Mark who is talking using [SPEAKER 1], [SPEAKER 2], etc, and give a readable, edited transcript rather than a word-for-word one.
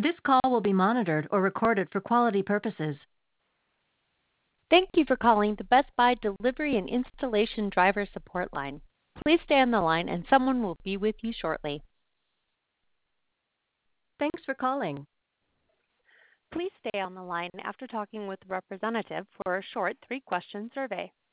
[SPEAKER 1] This call will be monitored or recorded for quality purposes.
[SPEAKER 2] Thank you for calling the Best Buy Delivery and Installation Driver Support Line. Please stay on the line and someone will be with you shortly.
[SPEAKER 1] Thanks for calling.
[SPEAKER 2] Please stay on the line after talking with the representative for a short 3-question survey.